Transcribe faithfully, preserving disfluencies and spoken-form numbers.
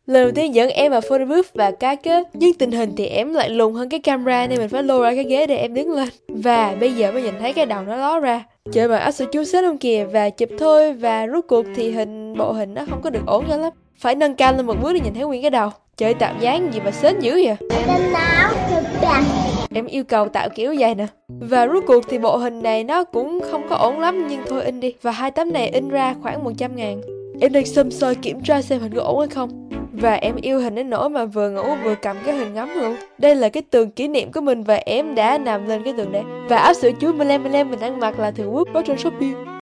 Lần đầu tiên dẫn em vào photo booth và cái kết, nhưng tình hình thì em lại lùn hơn cái camera nên mình phải lôi ra cái ghế để em đứng lên. Và bây giờ mới nhìn thấy cái đầu nó ló ra. Trời mà áp sự chú xếp không kìa, và chụp thôi, và rốt cuộc thì hình bộ hình nó không có được ổn cho lắm. Phải nâng cao lên một bước để nhìn thấy nguyên cái đầu. Trời, tạo dáng gì mà sến dữ vậy? Em yêu cầu tạo kiểu vậy nè. Và rốt cuộc thì bộ hình này nó cũng không có ổn lắm, nhưng thôi in đi. Và hai tấm này in ra khoảng một trăm ngàn. Em đang xăm soi kiểm tra xem hình có ổn hay không. Và em yêu hình đến nỗi mà vừa ngủ vừa cầm cái hình ngắm luôn. Đây là cái tường kỷ niệm của mình và em đã nằm lên cái tường đấy. Và áo sữa chuối Mlem Mlem mình ăn mặc là thường quốc có trên Shopee.